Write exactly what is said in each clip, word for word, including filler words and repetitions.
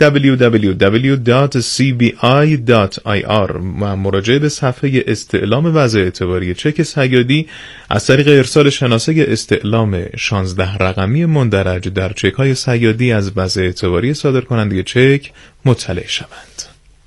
دبلیو دبلیو دبلیو دات سی بی آی دات آی آر و مراجعه به صفحه استعلام وضع اعتباری چک صیادی از طریق ارسال شناسه استعلام شانزده رقمی مندرج در چک‌های صیادی از وضع اعتباری صادر کننده چک مطلع شوند.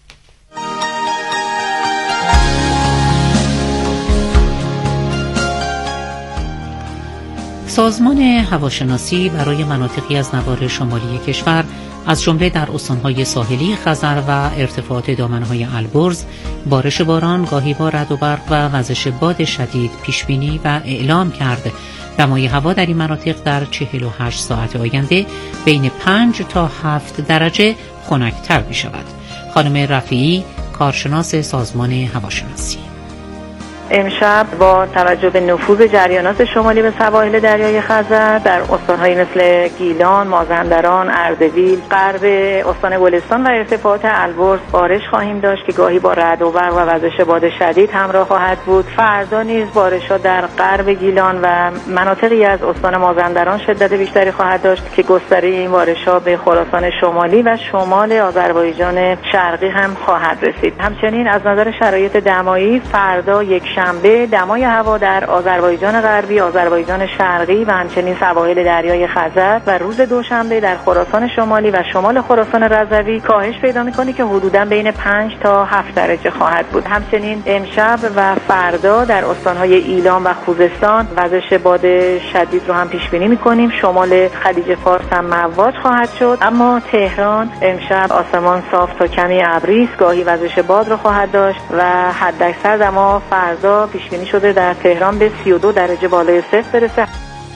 سازمان هواشناسی برای مناطقی از نواحی شمالی کشور از جمله در استان‌های ساحلی خزر و ارتفاعات دامنه‌های البرز بارش باران گاهی با رعد و برق و وزش باد شدید پیش‌بینی و اعلام کرد دمای هوا در این مناطق در چهل و هشت ساعت آینده بین پنج تا هفت درجه خنک‌تر می‌شود. خانم رفیعی، کارشناس سازمان هواشناسی: امشب با توجه به نفوذ جریانات شمالی به سواحل دریای خزر در استان‌های مثل گیلان، مازندران، اردبیل، غرب استان گلستان و ارتفاعات البرز بارش خواهیم داشت که گاهی با رعد و برق و وزش باد شدید همراه خواهد بود. فردا نیز بارش‌ها در غرب گیلان و مناطقی از استان مازندران شدت بیشتری خواهد داشت که گستره این بارش‌ها به خراسان شمالی و شمال آذربایجان شرقی هم خواهد رسید. همچنین از نظر شرایط دمایی فردا یک شنبه دمای هوا در آذربایجان غربی، آذربایجان شرقی و همچنین سواحل دریای خزر و روز دوشنبه در خراسان شمالی و شمال خراسان رضوی کاهش پیدا می‌کنه که حدوداً بین پنج تا هفت درجه خواهد بود. همچنین امشب و فردا در استان‌های ایلام و خوزستان وزش باد شدید رو هم پیش بینی می‌کنیم. شمال خلیج فارس هم مواج خواهد شد، اما تهران امشب آسمان صاف تا کمی ابری است، گاهی وزش باد رو خواهد داشت و حداکثر دما فردا پیش بینی شده در تهران به سی و دو درجه بالای صفر برسه.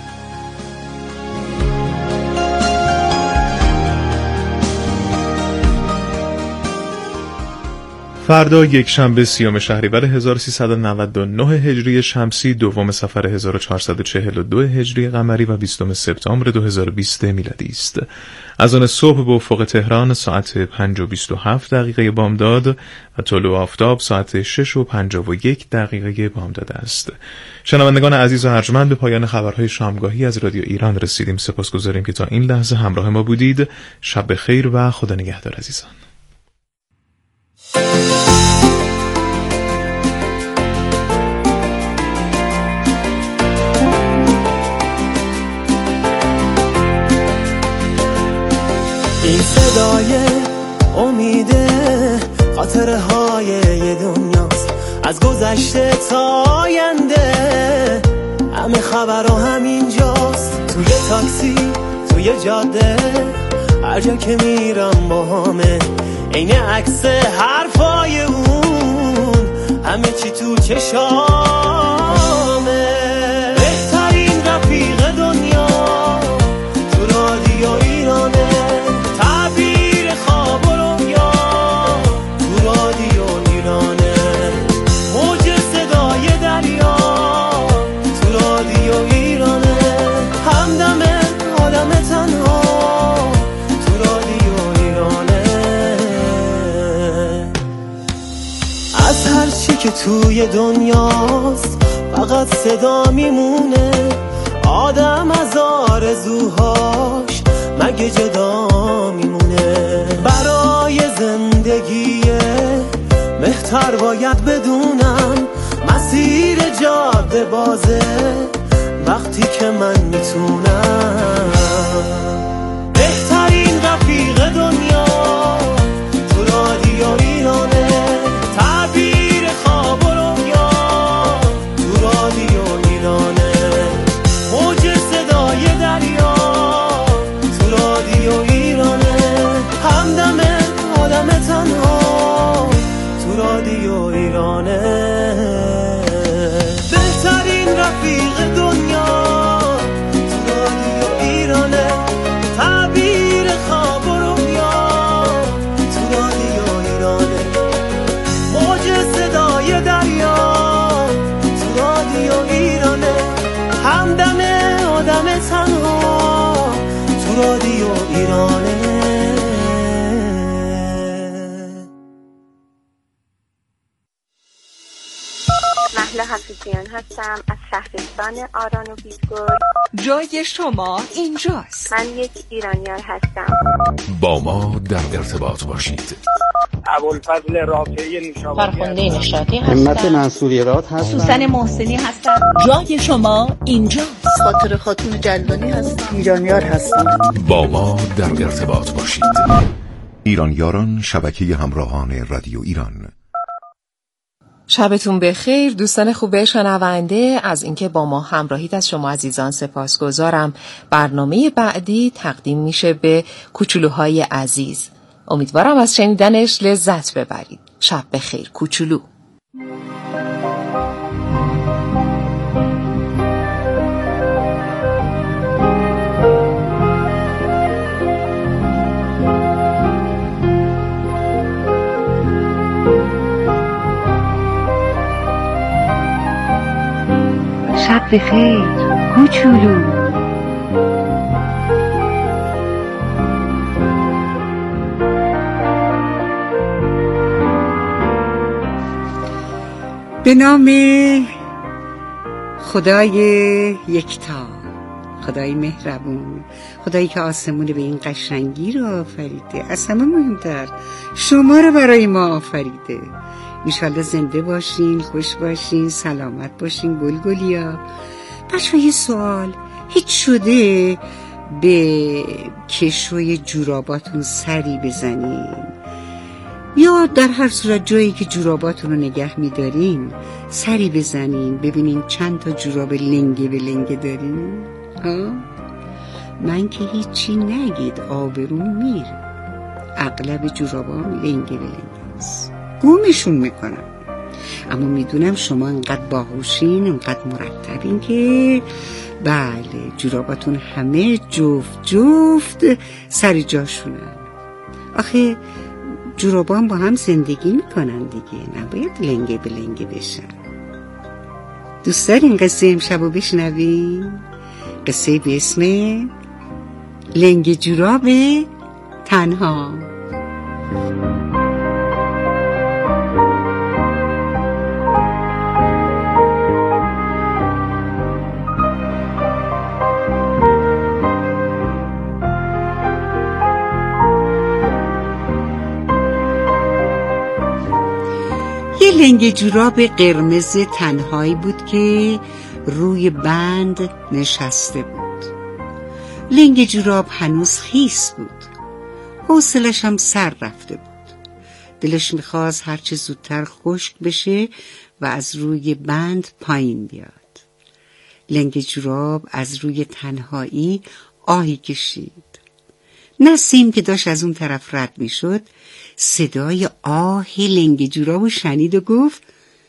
فردا یک شنبه سیوم شهریور هزار و سیصد و نود و نه هجری شمسی، دوم صفر هزار و چهارصد و چهل و دو هجری قمری و بیستم سپتامبر دو هزار و بیست میلادی است. از آن صبح به افق تهران ساعت پنج و بیست و هفت دقیقه بامداد و طلوع آفتاب ساعت شش و پنجاه و یک دقیقه بامداد است. شنوندگان عزیز و ارجمند، به پایان خبرهای شامگاهی از رادیو ایران رسیدیم. سپاسگزاریم که تا این لحظه همراه ما بودید. شب بخیر و خدا نگهدار عزیزان. این صدای امیده خاطره های یه دنیاست، از گذشته تا آینده همه خبرها همینجاست. توی تاکسی، توی جاده، هر جا که میرم با همه عین عکس حرفای اون، همه چی تو چشامه. بهترین رفیق دنیا تو رادیو ایرانه، تعبیر خواب و رویا تو رادیو ایرانه، موج صدای دریا تو رادیو ایرانه، همدم آدم تنها تو رادیو ایرانه. از هر چی که توی دنیاست فقط صدا میمونه، آدم از آرزوهاش مگه جدا میمونه. برای زندگی بهتر باید بدونم مسیر جاده بازه وقتی که من میتونم. بهترین رفیق دنیا تو رادیو ایرانه، تعبیر خواب و رویا تو رادیو ایرانه، موج صدای دریا تو رادیو ایرانه، همدم آدم تنها تو رادیو ایرانه. بهترین رفیق دنیا تو رادیو ایرانه، تعبیر خواب و رویا نهله حفیظیان هستم از شهرستان آران و بیزگل. جای شما اینجاست. من یک ایرانیار هستم. با ما در ارتباط باشید. ابوالفضل رافعی نشابوری، فرخنده نشاطی هستم. همت منصوری راد هستم. سوسن محسنی هستم. جای شما اینجاست. خاطر خاتون جلوانی هستم. ایرانیار هستم. با ما در ارتباط باشید. ایرانیاران، شبکه همراهان رادیو ایران. شبتون بخیر دوستان خوب شنونده، از اینکه با ما همراهید از شما عزیزان سپاسگزارم. برنامه بعدی تقدیم میشه به کوچولوهای عزیز. امیدوارم از شنیدنش لذت ببرید. شب بخیر کوچولو. شب بخیر کوچولو. به نام خدای یکتا، خدای مهربون، خدایی که آسمون به این قشنگی رو آفریده، از همه مهمتر شما رو برای ما آفریده. انشالله زنده باشین، خوش باشین، سلامت باشین گلگلیا. بچه ها یه سوال، هیچ شده به کشوی جوراباتون سری بزنین؟ یا در هر صورت جایی که جوراباتون رو نگه می‌دارین سری بزنین ببینین چند تا جوراب لنگه به لنگه دارین؟ ها؟ من که هیچی نگید آبروم میره. اغلب جورابام لنگه به لنگه است، گمشون میکنم. اما میدونم شما انقدر باهوشین، انقدر مرتبین که بله جوراباتون همه جفت جفت سر جاشونن. آخه جورابان با هم زندگی میکنن دیگه، نباید لنگه به لنگه بشن. دوست دارین قصه امشب رو بشنوین؟ قصه به اسم لنگه جوراب تنها. یه لنگه جوراب قرمز تنهایی بود که روی بند نشسته بود. لنگه جوراب هنوز خیس بود، حوصلش هم سر رفته بود. دلش میخواست هرچه زودتر خشک بشه و از روی بند پایین بیاد. لنگه جوراب از روی تنهایی آهی کشید. نسیم که داشت از اون طرف رد میشد صدای آه لنگه جوراب رو شنید و گفت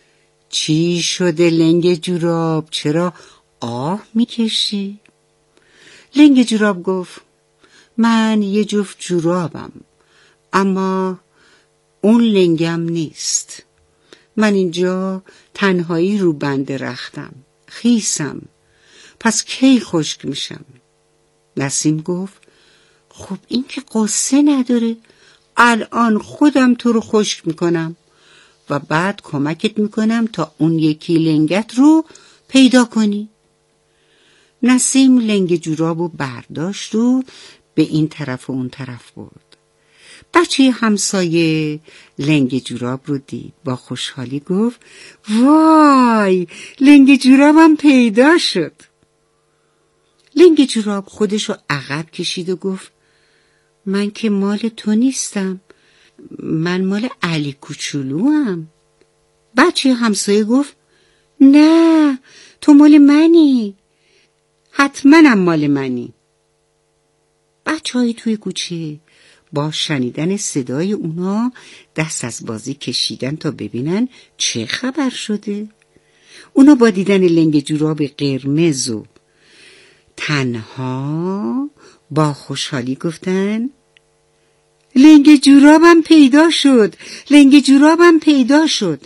چی شده لنگه جوراب؟ چرا آه میکشی؟ لنگه جوراب گفت من یه جفت جورابم، اما اون لنگم نیست. من اینجا تنهایی رو بند رختم، خیسم، پس کی خشک میشم؟ نسیم گفت خب این که قصه نداره، الان خودم تو رو خشک میکنم و بعد کمکت میکنم تا اون یکی لنگت رو پیدا کنی. نسیم لنگ جورابو برداشت و به این طرف و اون طرف برد. بچه همسایه لنگ جوراب رو دید، با خوشحالی گفت وای لنگ جورابم پیدا شد. لنگ جوراب خودشو عقب کشید و گفت من که مال تو نیستم، من مال علی کوچولوام. بچه همسایه گفت نه تو مال منی، حتماً مال منی. بچه های توی کوچه با شنیدن صدای اونا دست از بازی کشیدن تا ببینن چه خبر شده. اونا با دیدن لنگ جوراب قرمز و تنها با خوشحالی گفتن لنگ جورابم پیدا شد، لنگ جورابم پیدا شد.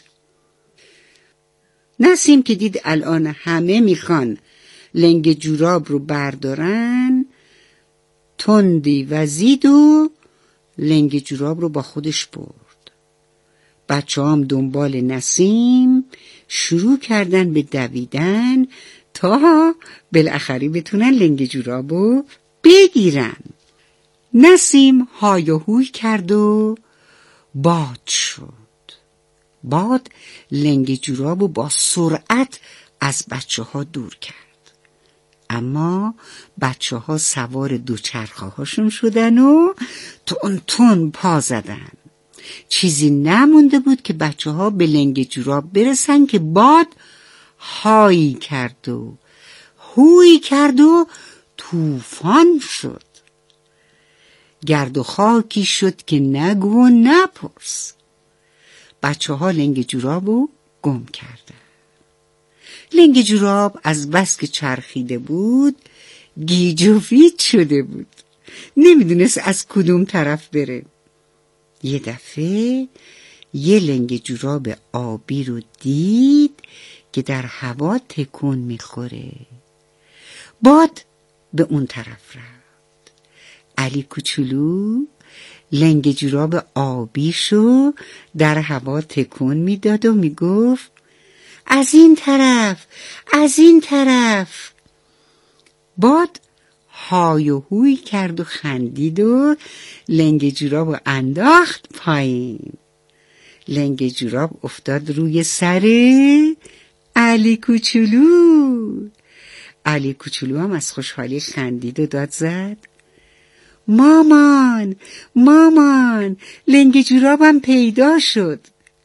نسیم که دید الان همه میخوان لنگ جوراب رو بردارن، تندی وزید و لنگ جوراب رو با خودش برد. بچه هم دنبال نسیم شروع کردن به دویدن تا بالاخره بتونن لنگ جورابو بگیرن. نسیم های و هوی کرد و باد شد. باد لنگ جورابو با سرعت از بچه ها دور کرد. اما بچه ها سوار دوچرخه هاشون شدن و تون تون پا زدن. چیزی نمونده بود که بچه ها به لنگ جوراب برسن که باد هایی کرد و هوی کرد و طوفان شد. گرد و خاکی شد که نگو و نپرس. بچه ها لنگ جورابو گم کردن. لنگ جوراب از بس که چرخیده بود گیج و ویج شده بود، نمیدونست از کدوم طرف بره. یه دفعه یه لنگ جوراب آبی رو دید که در هوا تکون میخوره. باد به اون طرف رفت. علی کوچولو لنگ جوراب آبیشو در هوا تکون میداد و میگفت از این طرف، از این طرف. باد های و هوی کرد و خندید و لنگ جوراب انداخت پایین. لنگ جوراب افتاد روی سر علی کوچولو. علی کوچولو هم از خوشحالی خندید و داد زد مامان، مامان، لنگ جورابم پیدا شد.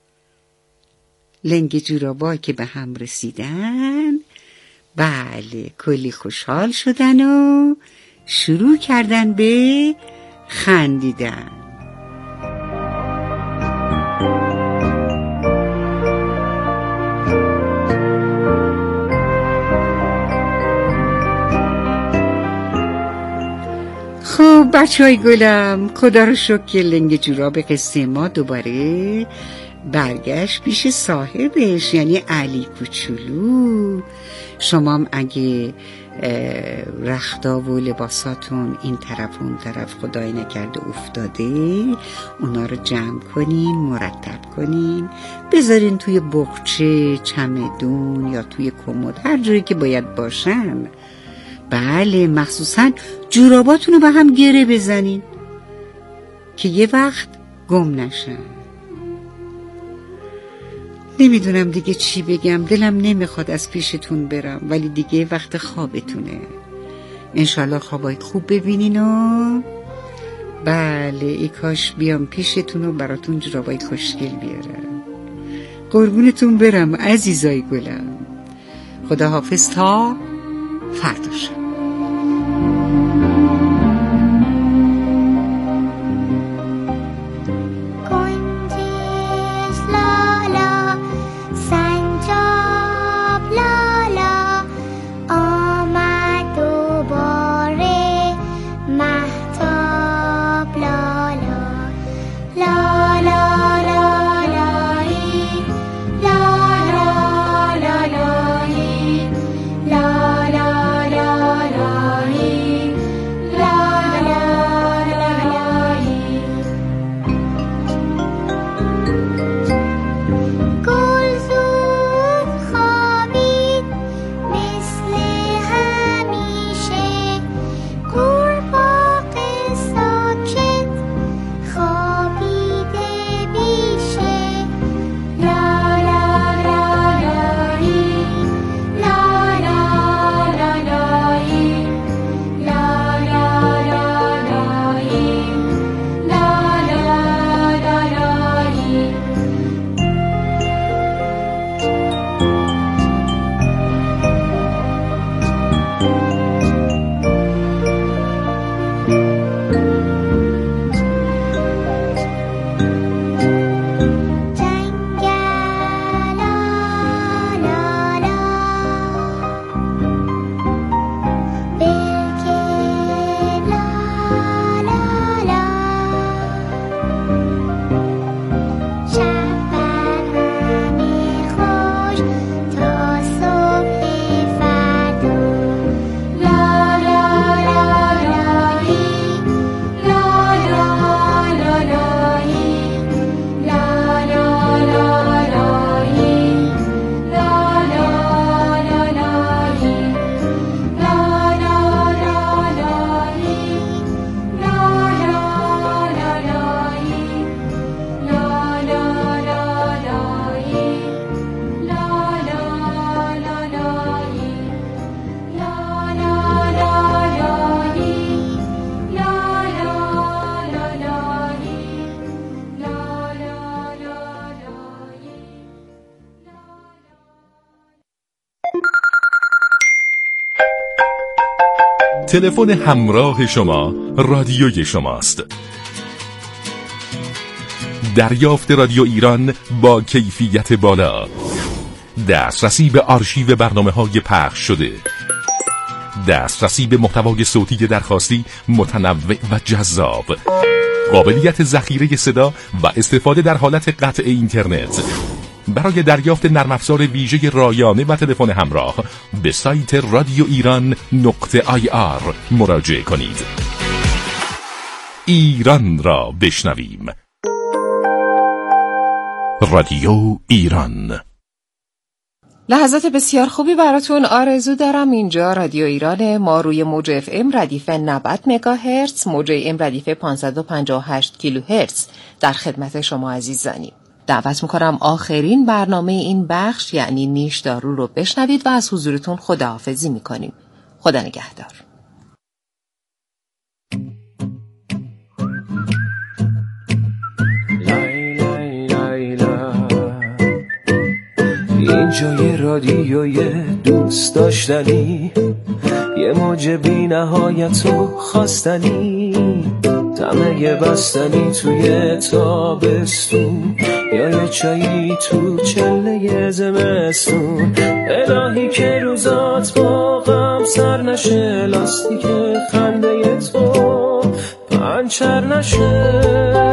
لنگ جورابا که به هم رسیدن بله کلی خوشحال شدن و شروع کردن به خندیدن. خب بچه های گلم، خدا رو شکر که لنگ جوراب قصه ما دوباره برگشت پیش صاحبش، یعنی علی کوچولو. شما هم اگه رختا و لباساتون این طرف و اون طرف خدای نکرده افتاده، اونا رو جمع کنین، مرتب کنین، بذارین توی بغچه، چمدون یا توی کمد، هر جایی که باید باشن. بله، مخصوصا جوراباتون رو به هم گره بزنین که یه وقت گم نشن. نمیدونم دیگه چی بگم، دلم نمیخواد از پیشتون برم، ولی دیگه وقت خوابتونه. انشالله خوابای خوب ببینین و بله ای کاش بیام پیشتون و براتون جورابای خوشگل بیارم. قربونتون برم عزیزای گلم. خدا حافظ تا فردا شب. تلفن همراه شما رادیوی شماست. دریافت رادیو ایران با کیفیت بالا، دسترسی به آرشیو برنامه‌های پخش شده، دسترسی به محتوای صوتی درخواستی متنوع و جذاب، قابلیت ذخیره صدا و استفاده در حالت قطع اینترنت. برای دریافت نرم افزار ویژه رایانه و تلفن همراه به سایت رادیو ایران نقطه آی آر مراجعه کنید. ایران را بشنویم. رادیو ایران. لحظات بسیار خوبی براتون آرزو دارم. اینجا رادیو ایران، ما روی موج اف ام ردیف نود مگاهرتز، موج ام ردیف پانصد و پنجاه و هشت کیلوهرتز در خدمت شما عزیزانیم. دعوت میکنم آخرین برنامه این بخش یعنی نیش دارو رو بشنوید و از حضورتون خداحافظی میکنیم. خدا نگهدار. اینجا یه رادیوی دوست داشتنی، یه موج بی نهایت و خواستنی، طمع بستنی توی تابستون، یا یه چایی تو چله زمستون. الهی که روزات با غم سر نشه، لاستیک خنده تو پنچر نشه.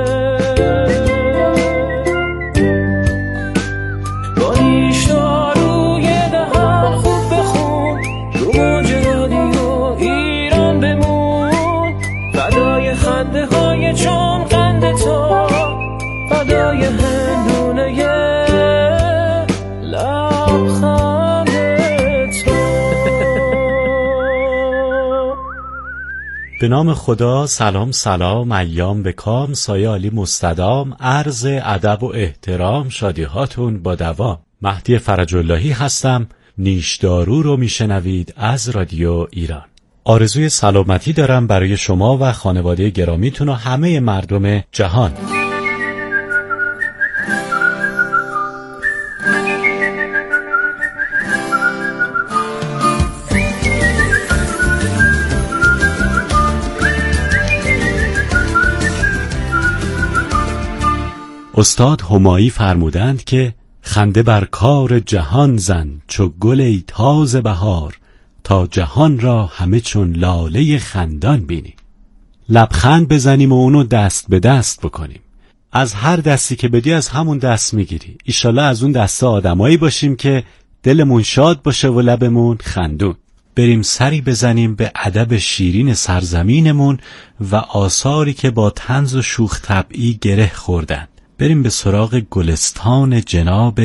چون قند تو فدای هندونه لبخند تو. به نام خدا. سلام سلام، ایام بکام، سایه عالی مستدام، عرض ادب و احترام، شادیهاتون با دوام. مهدی فرج اللهی هستم. نیش دارو رو میشنوید از رادیو ایران. آرزوی سلامتی دارم برای شما و خانواده گرامیتون و همه مردم جهان. استاد همایی فرمودند که خنده بر کار جهان زن، چو گل ای تازه بهار، تا جهان را همه چون لاله خندان بینیم. لبخند بزنیم و اونو دست به دست بکنیم. از هر دستی که بدی از همون دست میگیری. ایشالله از اون دسته آدمایی باشیم که دلمون شاد باشه و لبمون خندون. بریم سری بزنیم به ادب شیرین سرزمینمون و آثاری که با طنز و شوخ طبعی گره خوردن. بریم به سراغ گلستان جناب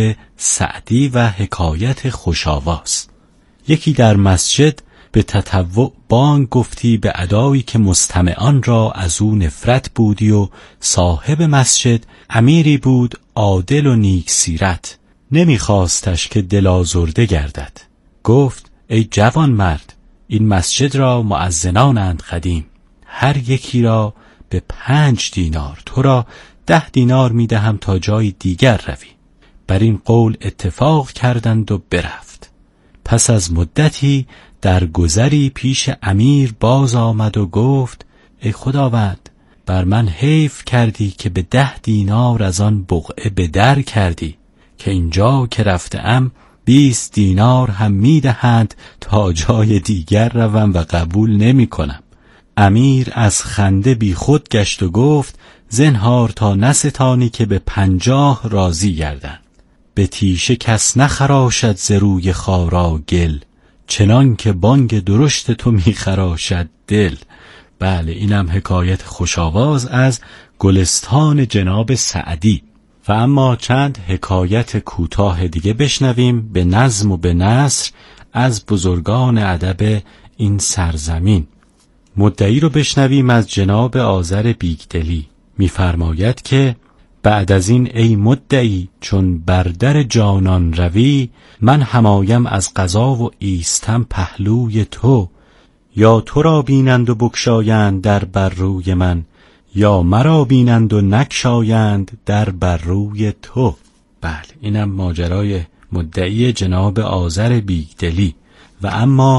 سعدی و حکایت خوش‌آواز. یکی در مسجد به تطوع بانگ گفتی به ادایی که مستمعان را از او نفرت بودی و صاحب مسجد امیری بود عادل و نیک سیرت، نمیخواستش که دل آزرده گردد. گفت ای جوان مرد، این مسجد را مؤذنانند قدیم، هر یکی را به پنج دینار، تو را ده دینار میدهم تا جای دیگر روی. بر این قول اتفاق کردند و برفت. پس از مدتی در گذری پیش امیر باز آمد و گفت ای خداوند، بر من حیف کردی که به ده دینار از آن بقعه به در کردی، که اینجا که رفتم بیست دینار هم میدهند تا جای دیگر روم و قبول نمی کنم. امیر از خنده بی خود گشت و گفت زنهار تا نستانی که به پنجاه راضی گردند. به تیشه کس نخراشد ز روی خارا گل، چنان که بانگ درشت تو میخراشد دل. بله، اینم حکایت خوش‌آواز از گلستان جناب سعدی. و اما چند حکایت کوتاه دیگه بشنویم به نظم و به نثر از بزرگان ادب این سرزمین. مدعی رو بشنویم از جناب آذر بیگدلی. میفرماید که بعد از این ای مدعی چون بر در جانان روی، من همایم از قضا و ایستم پهلوی تو. یا تو را بینند و بگشایند در بر روی من، یا مرا بینند و نگشایند در بر روی تو. بله، اینم ماجرای مدعی جناب آذر بیگدلی. و اما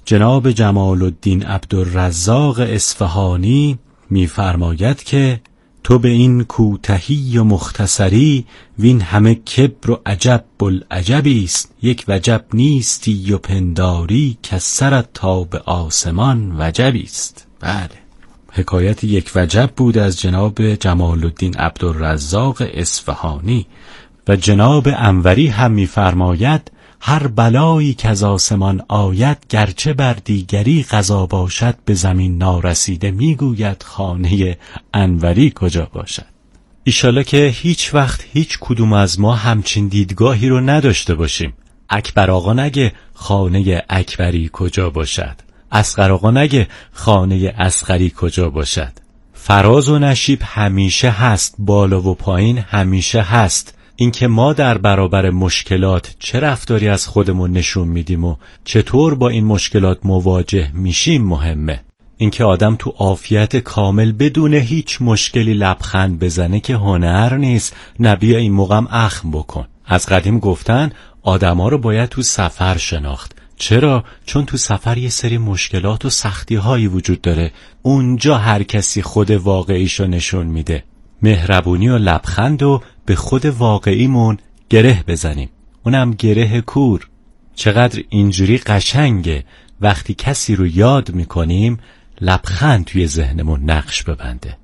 جناب جمال الدین عبدالرزاق اصفهانی می‌فرماید که تو به این کوتهی و مختصری وین همه کبر و عجب بلعجبی است، یک وجب نیستی و پنداری که سرت تا به آسمان وجبی است. بله، حکایت یک وجب بود از جناب جمال الدین عبدالرزاق اصفهانی. و جناب انوری هم می‌فرماید هر بلایی که از آسمان آید گرچه بر دیگری قضا باشد به زمین نارسیده میگوید خانه انوری کجا باشد. ایشالا که هیچ وقت هیچ کدوم از ما همچین دیدگاهی رو نداشته باشیم. اکبر آقا نگه خانه اکبری کجا باشد، اصغر آقا نگه خانه اصغری کجا باشد. فراز و نشیب همیشه هست، بالا و پایین همیشه هست. اینکه ما در برابر مشکلات چه رفتاری از خودمون نشون میدیم و چطور با این مشکلات مواجه میشیم مهمه. اینکه آدم تو عافیت کامل بدون هیچ مشکلی لبخند بزنه که هنر نیست. نبی این موقعم اخم بکن. از قدیم گفتن آدما رو باید تو سفر شناخت. چرا؟ چون تو سفر یه سری مشکلات و سختی هایی وجود داره. اونجا هر کسی خود واقعیشو نشون میده. مهربونی و لبخند و به خود واقعیمون گره بزنیم، اونم گره کور. چقدر اینجوری قشنگه وقتی کسی رو یاد میکنیم لبخند توی ذهنمون نقش ببنده.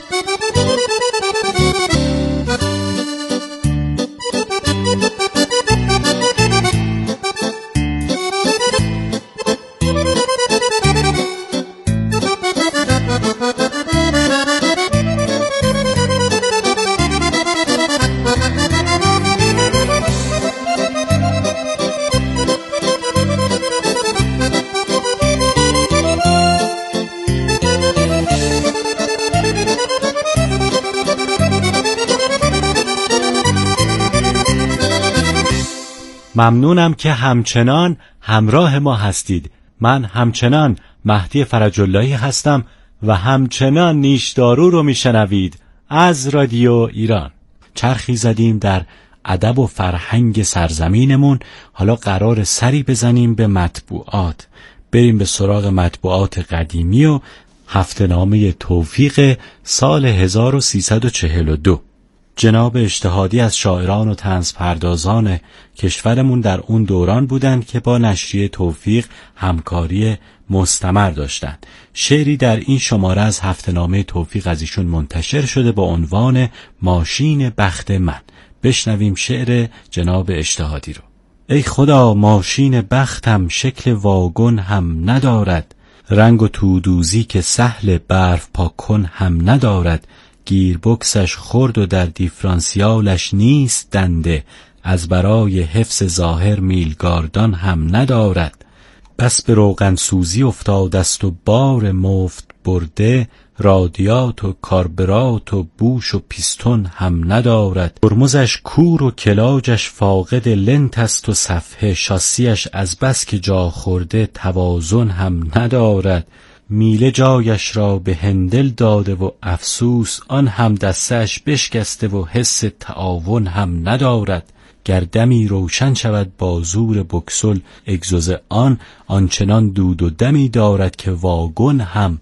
ممنونم که همچنان همراه ما هستید. من همچنان مهدی فرج اللهی هستم و همچنان نیشدارو رو میشنوید از رادیو ایران. چرخی زدیم در ادب و فرهنگ سرزمینمون. حالا قرار سری بزنیم به مطبوعات. بریم به سراغ مطبوعات قدیمی و هفته‌نامه توفیق سال هزار و سیصد و چهل و دو. جناب اجتهادی از شاعران و طنز پردازان کشورمون در اون دوران بودند که با نشریه توفیق همکاری مستمر داشتند. شعری در این شماره از هفته‌نامه توفیق از ایشون منتشر شده با عنوان ماشین بخت من. بشنویم شعر جناب اجتهادی رو. ای خدا ماشین بختم شکل واگن هم ندارد، رنگ و تودوزی که سهل برف پاکن هم ندارد، گیربکسش خرد و در دیفرانسیالش نیست دنده، از برای حفظ ظاهر میلگاردان هم ندارد، بس به روغن سوزی افتادست و بار مفت برده، رادیات و کاربرات و بوش و پیستون هم ندارد، ترمزش کور و کلاجش فاقد لنت است و صفحه شاسیش از بس که جا خورده توازن هم ندارد، میله جایش را به هندل داده و افسوس آن هم دستش بشکسته و حس تعاون هم ندارد، گردمی روشن شود با زور بکسل اگزوز آن آنچنان دود و دمی دارد که واگن هم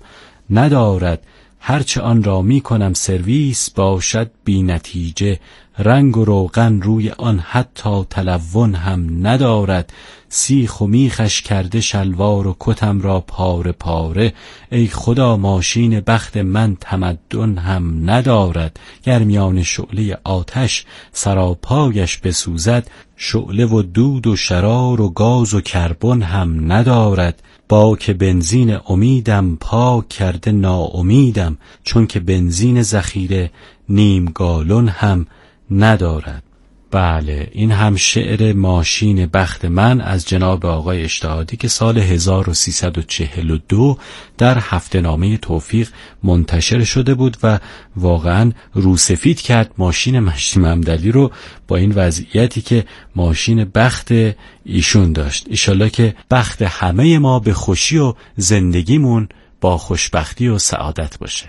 ندارد، هرچه آن را می کنم سرویس باشد بی نتیجه، رنگ و روغن روی آن حتی تلون هم ندارد، سیخ و میخش کرده شلوار و کتم را پاره پاره، ای خدا ماشین بخت من تمدن هم ندارد، گر میان شعله آتش سراپایش بسوزد، شعله و دود و شرار و گاز و کربن هم ندارد، با که بنزین امیدم پاک کرده ناامیدم، چون که بنزین ذخیره نیم گالون هم ندارد. بله، این هم شعر ماشین بخت من از جناب آقای اجتهادی که سال هزار و سیصد و چهل و دو در هفته‌نامه توفیق منتشر شده بود و واقعا روسفید کرد ماشین مشتی ممدلی رو با این وضعیتی که ماشین بخت ایشون داشت. ایشالله که بخت همه ما به خوشی و زندگیمون با خوشبختی و سعادت باشه.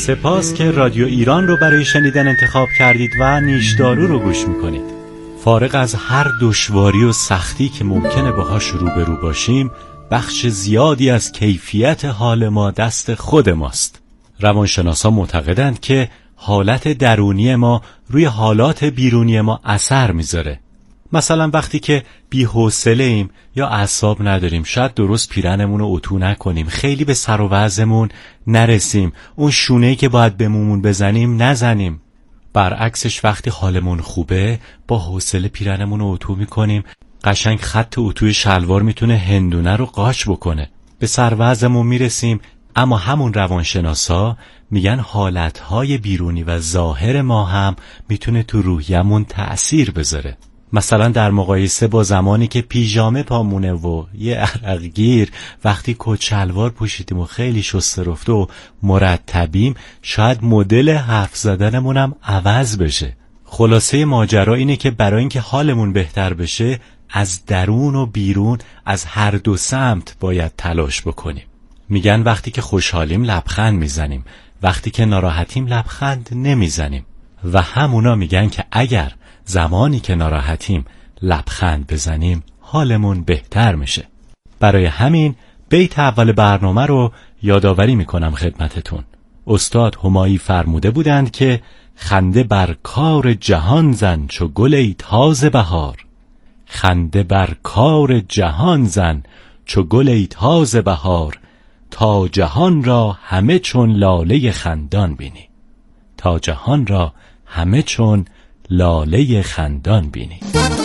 سپاس که رادیو ایران رو برای شنیدن انتخاب کردید و نیشدارو رو گوش میکنید. فارغ از هر دشواری و سختی که ممکنه باهاش روبرو باشیم، بخش زیادی از کیفیت حال ما دست خود ماست. روانشناسا معتقدند که حالت درونی ما روی حالات بیرونی ما اثر میذاره. مثلا وقتی که بی‌حوصله ایم یا اعصاب نداریم، شاید درست پیرنمون رو اتو نکنیم، خیلی به سر و وضعمون نرسیم، اون شونه‌ای که باید به مومون بزنیم نزنیم. برعکسش وقتی حالمون خوبه، با حوصله پیرنمون رو اتو میکنیم، قشنگ خط اتوی شلوار میتونه هندونه رو قاچ بکنه، به سر وضعمون میرسیم. اما همون روانشناسا میگن حالتهای بیرونی و ظاهر ما هم میتونه تو روحیمون تأثیر بذاره. مثلا در مقایسه با زمانی که پیژامه پامونه و یه عرقگیر، وقتی کت شلوار پوشیدیم و خیلی شسته رفته و مرتبیم، شاید مدل حرف زدنمون هم عوض بشه. خلاصه ماجرا اینه که برای اینکه حالمون بهتر بشه، از درون و بیرون از هر دو سمت باید تلاش بکنیم. میگن وقتی که خوشحالیم لبخند میزنیم، وقتی که ناراحتیم لبخند نمیزنیم. و همونا میگن که اگر زمانی که ناراحتیم لبخند بزنیم، حالمون بهتر میشه. برای همین بیت اول برنامه رو یادآوری میکنم خدمتتون. استاد همایی فرموده بودند که خنده بر کار جهان زن چو گل ای تازه بهار. خنده بر کار جهان زن چو گل ای تازه بهار، تا جهان را همه چون لاله خندان بینی. تا جهان را همه چون لاله خندان بینی.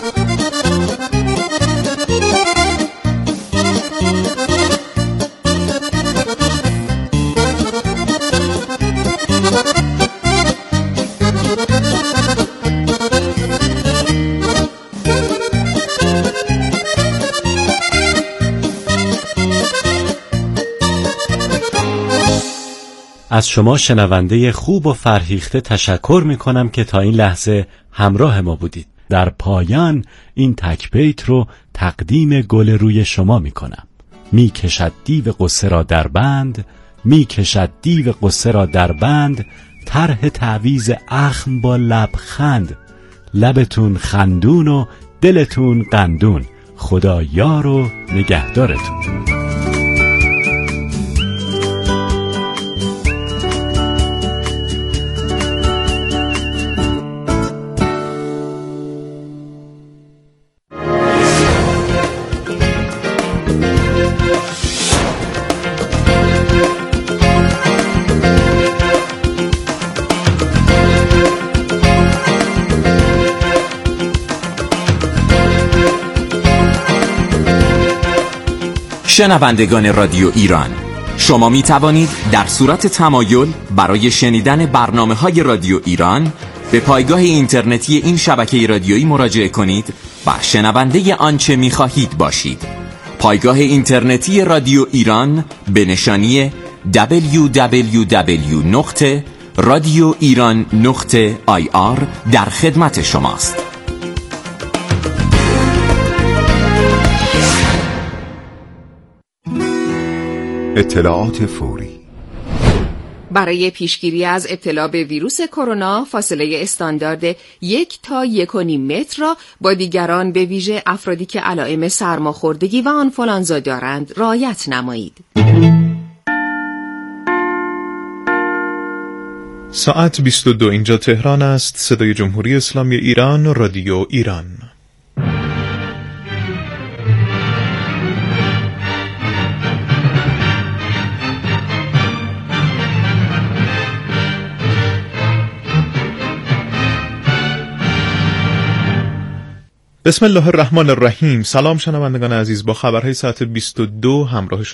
از شما شنونده خوب و فرهیخته تشکر می کنم که تا این لحظه همراه ما بودید. در پایان این تک بیت رو تقدیم گل روی شما می کنم. می کشد دیو قصه را در بند، می کشد دیو قصه را در بند، طرح تعویذ اخم با لبخند. لبتون خندون و دلتون قندون، خدا یار و نگهدارتون. شنوندگان رادیو ایران، شما می توانید در صورت تمایل برای شنیدن برنامه‌های رادیو ایران به پایگاه اینترنتی این شبکه رادیویی مراجعه کنید و شنونده آنچه می خواهید باشید. پایگاه اینترنتی رادیو ایران به نشانی دبلیو دبلیو دبلیو نقطه رادیو ایران نقطه آی آر در خدمت شماست. اطلاعات فوری برای پیشگیری از ابتلا به ویروس کرونا، فاصله استاندارد یک تا یک و نیم متر را با دیگران، به ویژه افرادی که علائم سرماخوردگی و آنفولانزا دارند، رعایت نمایید. ساعت بیست و دو، اینجا تهران است. صدای جمهوری اسلامی ایران، رادیو ایران. بسم الله الرحمن الرحیم. سلام شنوندگان عزیز، با خبرهای ساعت بیست و دو همراه